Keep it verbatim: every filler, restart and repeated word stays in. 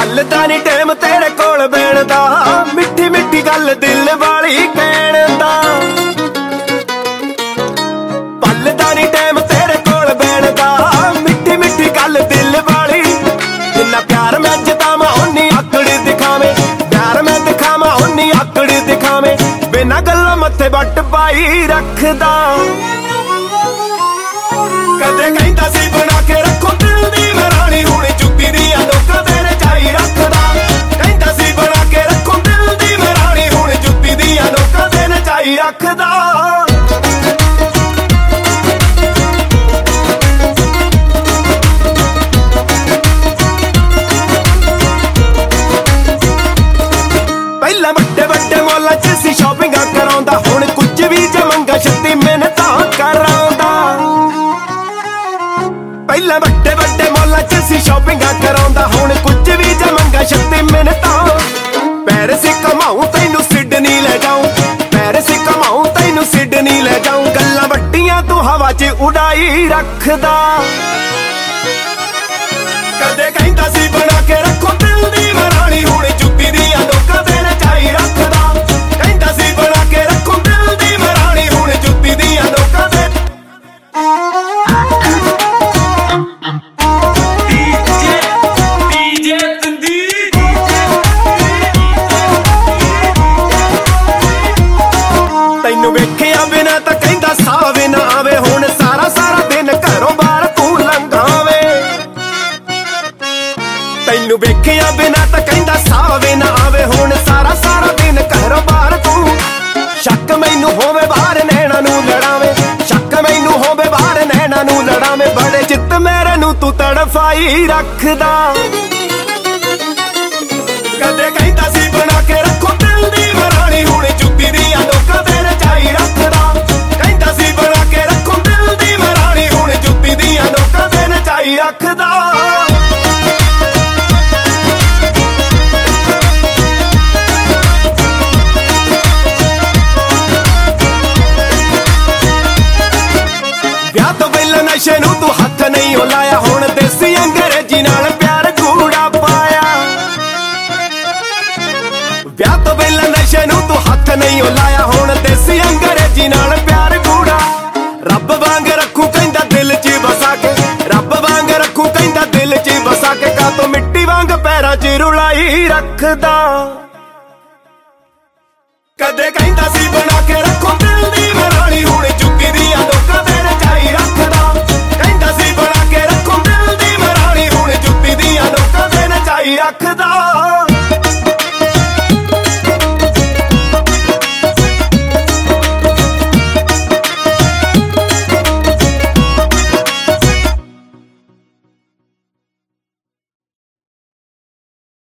पलदा नी time तेरे कोल बैण दा, मिठी मिठी गल दिल वाली कहण दा। पलदा नी टाइम तेरे कोल बैण दा, मिठी मिठी गल दिल वाली। जिन्ना प्यार मैं जतावां उन्नी आकड़ दिखावे, प्यार मैं दिखावां उन्नी आकड़ दिखावे। बिना गल्लां मत्थे वट पाई रखदा, कदे कहंदा सी बना के रखो दिल दी मैं रानी, हुण चुप्पी दियां लोकां दे रचाई रखदा। कहंदा सी बना के रखो दिल दी मैं रानी, हुण चुप्पी दियां लोकां दे रचाई रखदा। पहला वड्डे वड्डे मॉलां च सी शॉपिंगां कराउंदा, हुण कुछ भी जे मंगा छत्ती मिन्नतां कराउंदा। पहला वड्डे वड्डे मॉलां च सी शॉपिंगां कराउंदा, हुण कुछ भी जे मंगा छत्ती मिन्नतां। पैरिस घुमाऊं तैनूं सिडनी ले जाऊं, पैरिस घुमाऊं तैनूं सिडनी ले जाऊं। गल्लां वड्डियां तूं हवा च उड़ाई रखदा, कदे कहंदा सी बना के रखो दिल दी मैं रानी, हुण चुप्पी दियां लोकां दे रचाई रखदा। कहंदा सी बना के रखो दिल दी मैं रानी, हुण चुप्पी दियां लोकां दे। तैनूं वेखिया बिना तां कहंदा साह वी ना आवे, हुण सारा सारा दिन घरों बाहर तूं लंघावे। तैनूं वेखिया बिना तां कहंदा साह वी ना आवे, हुण सारा सारा दिन घरों बाहर तूं। शक मैनूं होवे बाहर नैणां नूं लड़ावे, शक मैनूं होवे बाहर नैणां नूं लड़ावे। बड़े चित मेरे नूं तूं तड़फाई रखदा, कदे कहंदा सी बना के रखो दिल दी मैं रानी, हुण चुप्पी दियां लोकां दे रचाई रखदा। कहंदा सी बना के रखो दिल दी मैं रानी, हुण चुप्पी दियां लोकां दे रचाई रखदा। नशे नूं तू हथ नहीं ओ लाया, हुण देसी अंग्रेजी नाल प्यार कूड़ा पाया। ब्याह तो पहला नशे नूं तू हथ नहीं ओ लाया, हुण देसी अंग्रेजी नाल प्यार कूड़ा। रब वांग रखू कहंदा दिल च बसा के, रब वांग रखू कहंदा दिल च बसा के। का तो मिट्टी वांग पैरां च रुलाई रखदा, कदे कहंदा सी बना के रखो दिल दी मैं रानी, हुण चुप्पी दियां लोकां दे रचाई रखदा। कहंदा सी बना के रखो दिल दी मैं रानी, हुण चुप्पी दियां लोकां दे रचाई रखदा।